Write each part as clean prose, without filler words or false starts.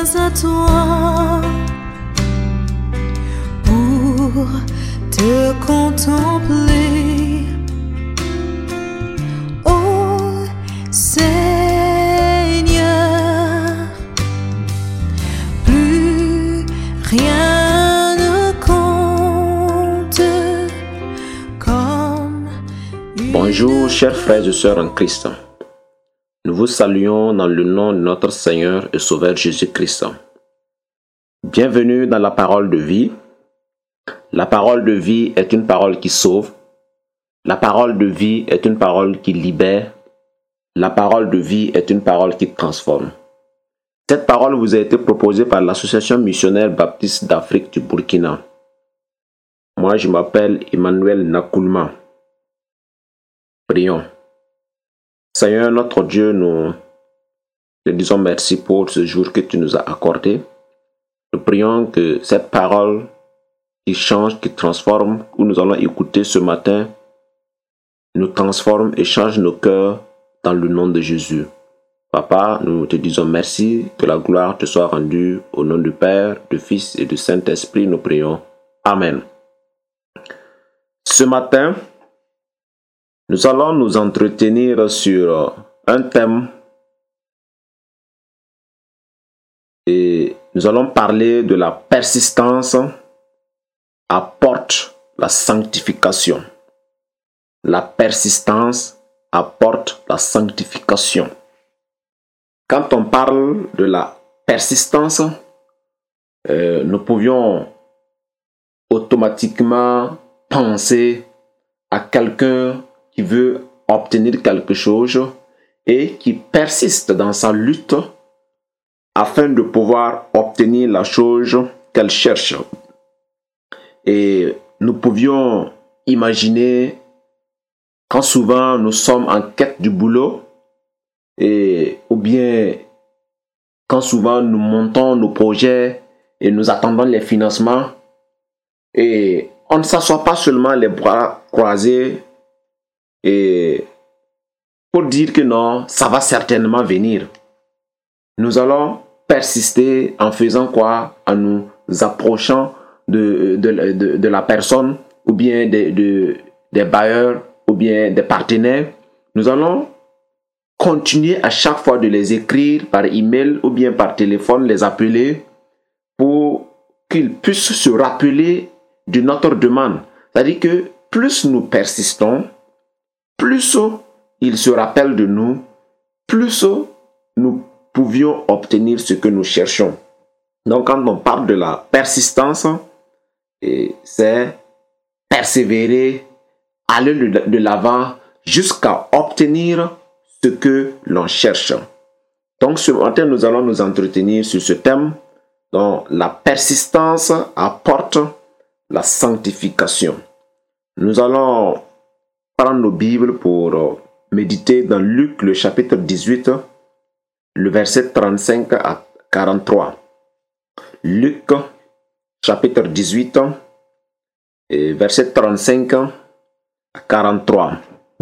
à toi pour te contempler, ô Seigneur. Plus rien ne compte comme une... Bonjour chers frères et sœurs en Christ. Nous vous saluons dans le nom de notre Seigneur et Sauveur Jésus-Christ. Bienvenue dans la parole de vie. La parole de vie est une parole qui sauve. La parole de vie est une parole qui libère. La parole de vie est une parole qui transforme. Cette parole vous a été proposée par l'Association missionnaire baptiste d'Afrique du Burkina. Moi, je m'appelle Emmanuel Nakoulma. Prions. Seigneur notre Dieu, nous te disons merci pour ce jour que tu nous as accordé. Nous prions que cette parole qui change, qui transforme, où nous allons écouter ce matin, nous transforme et change nos cœurs dans le nom de Jésus. Papa, nous te disons merci, que la gloire te soit rendue au nom du Père, du Fils et du Saint-Esprit, nous prions. Amen. Ce matin, nous allons nous entretenir sur un thème et nous allons parler de la persistance apporte la sanctification. La persistance apporte la sanctification. Quand on parle de la persistance, nous pouvions automatiquement penser à quelqu'un qui veut obtenir quelque chose et qui persiste dans sa lutte afin de pouvoir obtenir la chose qu'elle cherche. Et nous pouvions imaginer quand souvent nous sommes en quête du boulot ou bien quand souvent nous montons nos projets et nous attendons les financements et on ne s'assoit pas seulement les bras croisés et pour dire que non, ça va certainement venir. Nous allons persister en faisant quoi? En nous approchant de la personne ou bien des bailleurs ou bien des partenaires. Nous allons continuer à chaque fois de les écrire par email ou bien par téléphone, les appeler pour qu'ils puissent se rappeler de notre demande. C'est-à-dire que plus nous persistons, plus ils se rappellent de nous, plus nous pouvions obtenir ce que nous cherchons. Donc quand on parle de la persistance, c'est persévérer, aller de l'avant jusqu'à obtenir ce que l'on cherche. Donc ce matin, nous allons nous entretenir sur ce thème dont la persistance apporte la sanctification. Nous allons prendre nos Bibles pour méditer dans Luc, le chapitre 18, le verset 35 à 43. Luc, chapitre 18, et verset 35 à 43.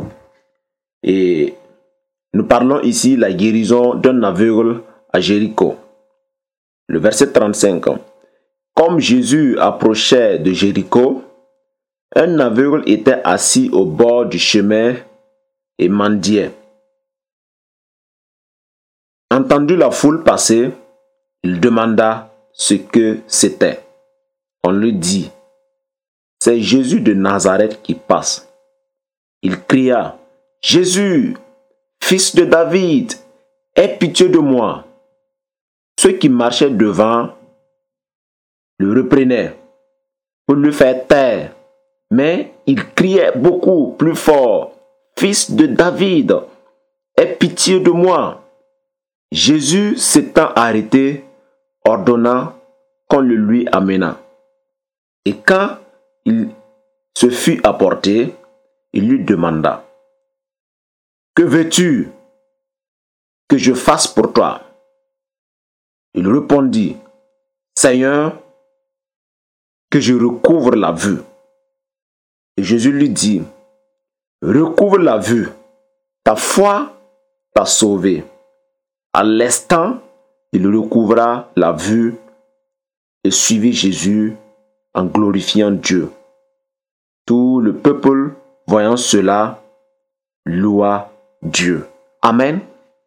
Et nous parlons ici de la guérison d'un aveugle à Jéricho. Le verset 35. Comme Jésus approchait de Jéricho, un aveugle était assis au bord du chemin et mendiait. Entendu la foule passer, il demanda ce que c'était. On lui dit, c'est Jésus de Nazareth qui passe. Il cria, Jésus, fils de David, aie pitié de moi. Ceux qui marchaient devant le reprenaient pour le faire taire, mais il criait beaucoup plus fort, fils de David, aie pitié de moi. Jésus s'étant arrêté, ordonna qu'on le lui amena. Et quand il se fut apporté, il lui demanda, que veux-tu que je fasse pour toi? Il répondit, Seigneur, que je recouvre la vue. Et Jésus lui dit, recouvre la vue, ta foi t'a sauvé. À l'instant, il recouvra la vue et suivit Jésus en glorifiant Dieu. Tout le peuple, voyant cela, loua Dieu. Amen.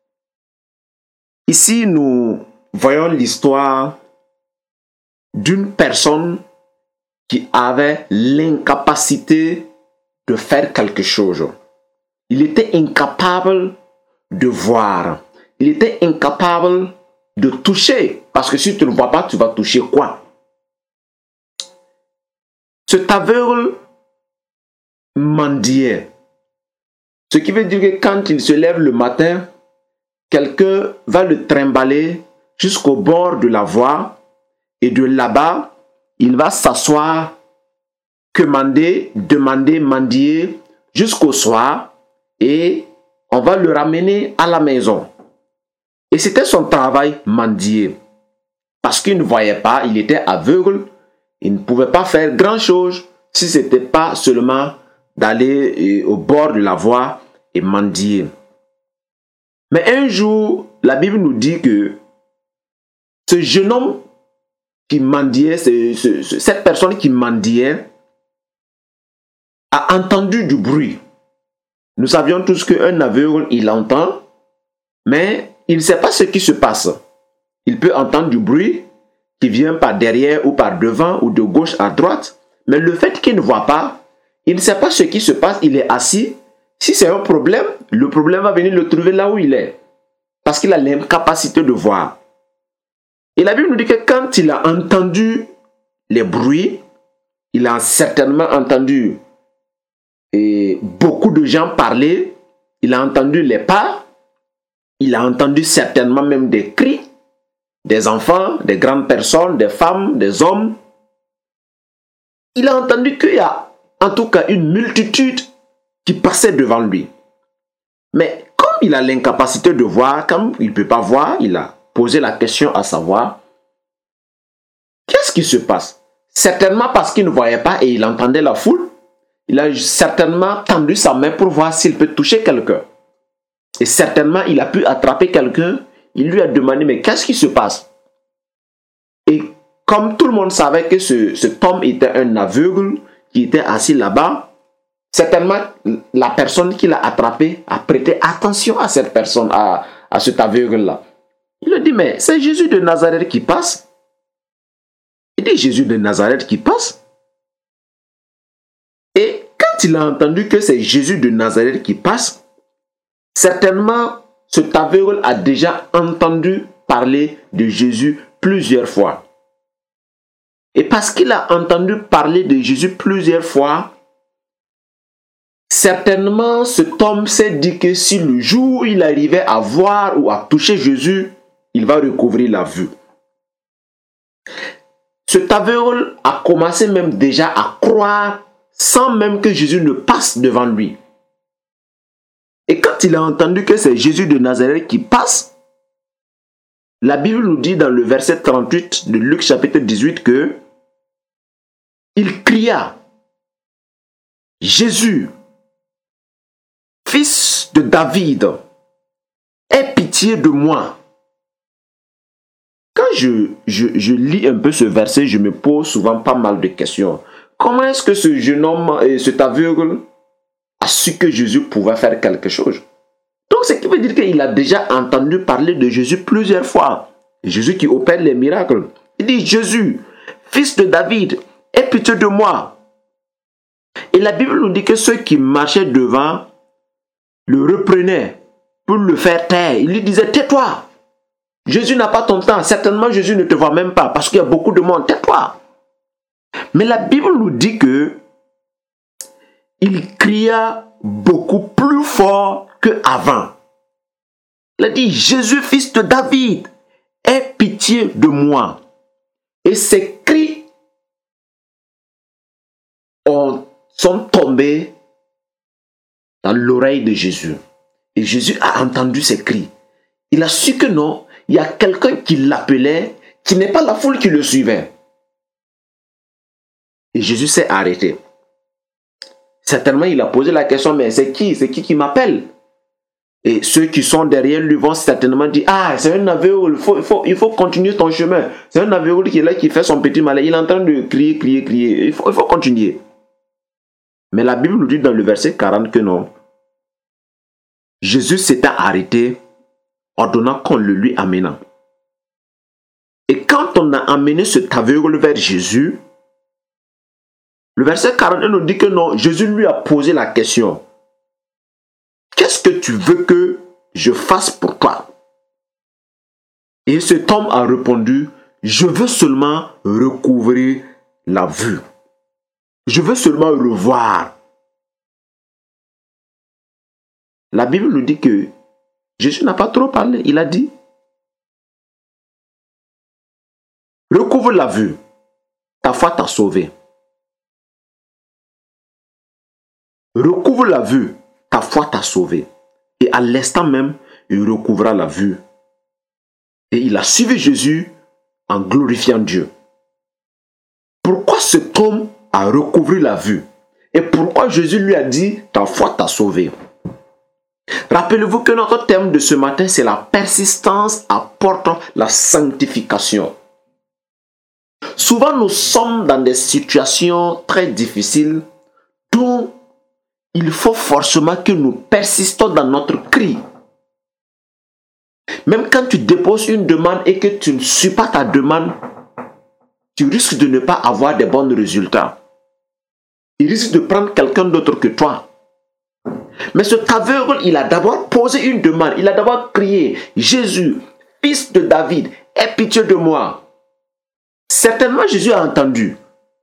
Ici, nous voyons l'histoire d'une personne qui avait l'incapacité de faire quelque chose. Il était incapable de voir. Il était incapable de toucher. Parce que si tu ne vois pas, tu vas toucher quoi? Cet aveugle mendiait. Ce qui veut dire que quand il se lève le matin, quelqu'un va le trimballer jusqu'au bord de la voie et de là-bas, il va s'asseoir, demander, mendier jusqu'au soir et on va le ramener à la maison. Et c'était son travail, mendier. Parce qu'il ne voyait pas, il était aveugle, il ne pouvait pas faire grand-chose si ce n'était pas seulement d'aller au bord de la voie et mendier. Mais un jour, la Bible nous dit que ce jeune homme qui mendiait, cette personne qui mendiait, a entendu du bruit. Nous savions tous qu'un aveugle, il entend, mais il ne sait pas ce qui se passe. Il peut entendre du bruit qui vient par derrière ou par devant ou de gauche à droite, mais le fait qu'il ne voit pas, il ne sait pas ce qui se passe, il est assis. Si c'est un problème, le problème va venir le trouver là où il est, parce qu'il a l'incapacité de voir. Et la Bible nous dit que quand il a entendu les bruits, il a certainement entendu beaucoup de gens parler, il a entendu les pas, il a entendu certainement même des cris, des enfants, des grandes personnes, des femmes, des hommes. Il a entendu qu'il y a en tout cas une multitude qui passait devant lui. Mais comme il a l'incapacité de voir, comme il ne peut pas voir, il a posé la question à savoir, qu'est-ce qui se passe? Certainement parce qu'il ne voyait pas et il entendait la foule. Il a certainement tendu sa main pour voir s'il peut toucher quelqu'un. Et certainement, il a pu attraper quelqu'un. Il lui a demandé, mais qu'est-ce qui se passe? Et comme tout le monde savait que cet homme était un aveugle, qui était assis là-bas, certainement, la personne qui l'a attrapé a prêté attention à cette personne, à cet aveugle-là. Il lui dit, mais c'est Jésus de Nazareth qui passe. Il dit, Jésus de Nazareth qui passe. Et quand il a entendu que c'est Jésus de Nazareth qui passe, certainement, cet aveugle a déjà entendu parler de Jésus plusieurs fois. Et parce qu'il a entendu parler de Jésus plusieurs fois, certainement cet homme s'est dit que si le jour où il arrivait à voir ou à toucher Jésus, il va recouvrir la vue. Cet aveugle a commencé même déjà à croire sans même que Jésus ne passe devant lui. Et quand il a entendu que c'est Jésus de Nazareth qui passe, la Bible nous dit dans le verset 38 de Luc chapitre 18 que il cria, Jésus, fils de David, aie pitié de moi. Quand je lis un peu ce verset, je me pose souvent pas mal de questions. Comment est-ce que ce jeune homme, cet aveugle, a su que Jésus pouvait faire quelque chose? Donc, ce qui veut dire qu'il a déjà entendu parler de Jésus plusieurs fois. Jésus qui opère les miracles. Il dit, Jésus, fils de David, aie pitié de moi. Et la Bible nous dit que ceux qui marchaient devant le reprenaient pour le faire taire. Il lui disait, tais-toi. Jésus n'a pas ton temps. Certainement, Jésus ne te voit même pas parce qu'il y a beaucoup de monde. Tais-toi. Mais la Bible nous dit que il cria beaucoup plus fort qu'avant. Il a dit, Jésus, fils de David, aie pitié de moi. Et ces cris sont tombés dans l'oreille de Jésus. Et Jésus a entendu ces cris. Il a su que non, il y a quelqu'un qui l'appelait, qui n'est pas la foule qui le suivait. Et Jésus s'est arrêté. Certainement, il a posé la question, mais c'est qui? C'est qui m'appelle? Et ceux qui sont derrière lui vont certainement dire, ah, c'est un aveugle, il faut continuer ton chemin. C'est un aveugle qui est là, qui fait son petit malin. Il est en train de crier. Il faut continuer. Mais la Bible nous dit dans le verset 40 que non. Jésus s'était arrêté, ordonnant qu'on le lui amena. Et quand on a amené cet aveugle vers Jésus, le verset 41 nous dit que non, Jésus lui a posé la question. Qu'est-ce que tu veux que je fasse pour toi? Et cet homme a répondu, je veux seulement recouvrir la vue. Je veux seulement revoir. La Bible nous dit que Jésus n'a pas trop parlé. Il a dit, recouvre la vue. Ta foi t'a sauvé. Recouvre la vue. Ta foi t'a sauvé. Et à l'instant même, il recouvra la vue. Et il a suivi Jésus en glorifiant Dieu. Pourquoi cet homme a recouvré la vue? Et pourquoi Jésus lui a dit, ta foi t'a sauvé? Rappelez-vous que notre thème de ce matin, c'est la persistance apporte la sanctification. Souvent, nous sommes dans des situations très difficiles dont il faut forcément que nous persistons dans notre cri. Même quand tu déposes une demande et que tu ne suis pas ta demande, tu risques de ne pas avoir de bons résultats. Il risque de prendre quelqu'un d'autre que toi. Mais cet aveugle, il a d'abord posé une demande. Il a d'abord crié, Jésus, fils de David, aie pitié de moi. Certainement, Jésus a entendu.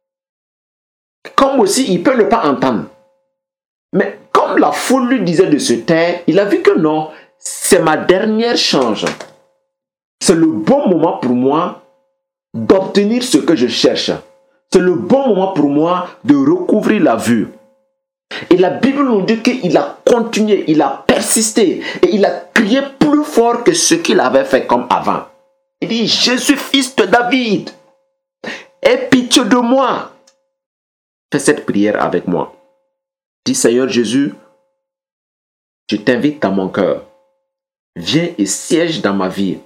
Comme aussi, il peut ne pas entendre. Mais comme la foule lui disait de se taire, il a vu que non, c'est ma dernière chance. C'est le bon moment pour moi d'obtenir ce que je cherche. C'est le bon moment pour moi de recouvrir la vue. Et la Bible nous dit qu'il a continué, il a persisté et il a crié plus fort que ce qu'il avait fait comme avant. Il dit, Jésus, fils de David, aie pitié de moi. Fais cette prière avec moi. Dis, Seigneur Jésus, je t'invite dans mon cœur. Viens et siège dans ma vie.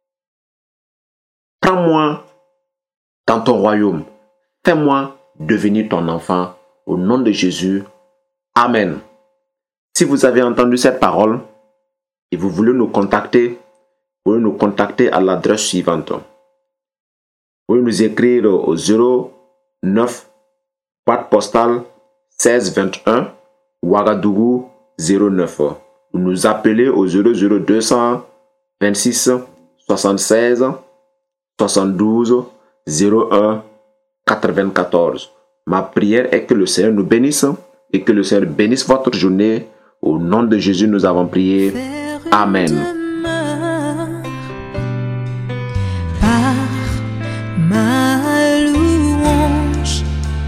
Prends-moi dans ton royaume. Fais-moi devenir ton enfant. Au nom de Jésus. Amen. Si vous avez entendu cette parole et vous voulez nous contacter, vous pouvez nous contacter à l'adresse suivante. Vous pouvez nous écrire au 09 boîte postale 1621 Ouagadougou 09. Vous nous appelez au 00200 26 76 72 01 94. Ma prière est que le Seigneur nous bénisse et que le Seigneur bénisse votre journée. Au nom de Jésus, nous avons prié. Amen. Par ma louange,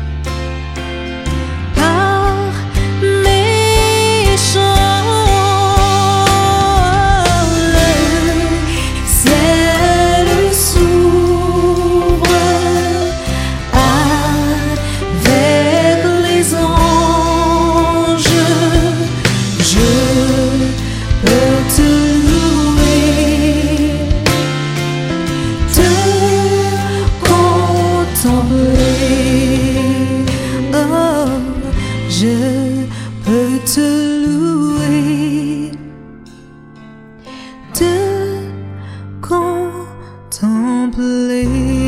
par mes chants, le ciel s'ouvre avec les anges. Je peux te louer, te contempler. Oh, je peux te louer, te contempler.